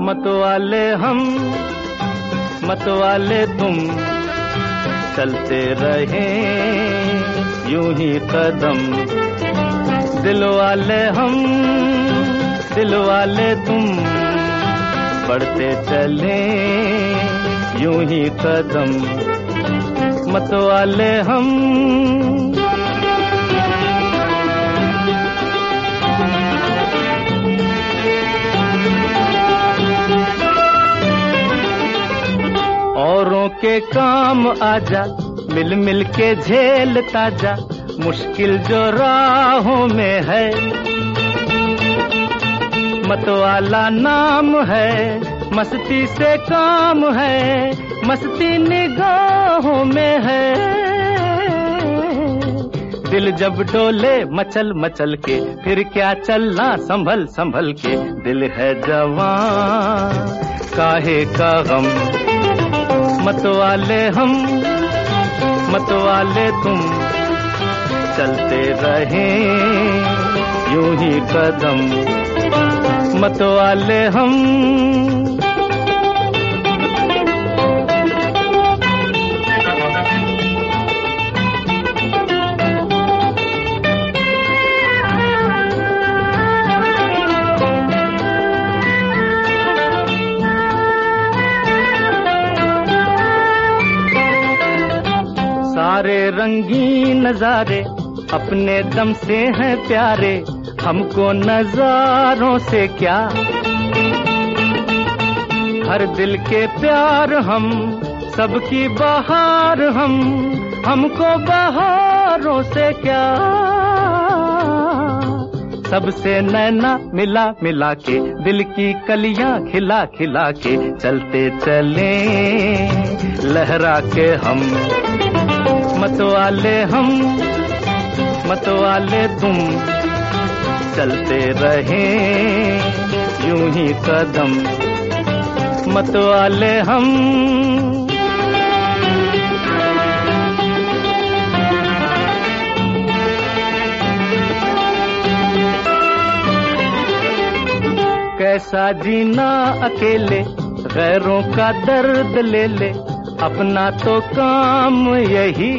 मतवाले हम मतवाले तुम, चलते रहें यूं ही कदम। दिलवाले हम दिलवाले तुम, बढ़ते चलें यूं ही कदम। मतवाले हम औरों के काम आजा, मिल मिल के झेलता जा, मुश्किल जो राहों में है। मतवाला नाम है, मस्ती से काम है, मस्ती निगाहों में है। दिल जब डोले मचल मचल के, फिर क्या चलना संभल संभल के। दिल है जवान काहे का गम। मतवाले हम मतवाले तुम, चलते रहें यूं ही कदम। मतवाले हम सारे रंगीन नजारे अपने दम से हैं प्यारे, हमको नजारों से क्या। हर दिल के प्यार हम, सबकी बहार हम, हमको बहारों से क्या। सबसे नैना मिला मिला के, दिल की कलियां खिला खिला के, चलते चले लहरा के हम। मतवाले हम मतवाले तुम, चलते रहें यूं ही कदम। मतवाले हम कैसा जीना अकेले, गैरों का दर्द ले ले, अपना तो काम यही,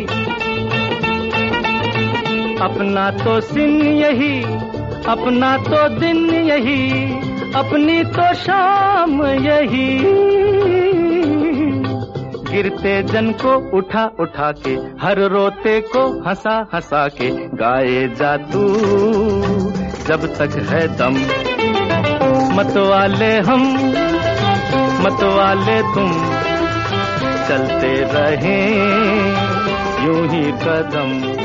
अपना तो सिन यही, अपना तो दिन यही, अपनी तो शाम यही। गिरते जन को उठा उठा के, हर रोते को हंसा हंसा के, गाए जा तू जब तक है दम। मतवाले हम मतवाले तुम, चलते रहें यूं ही कदम।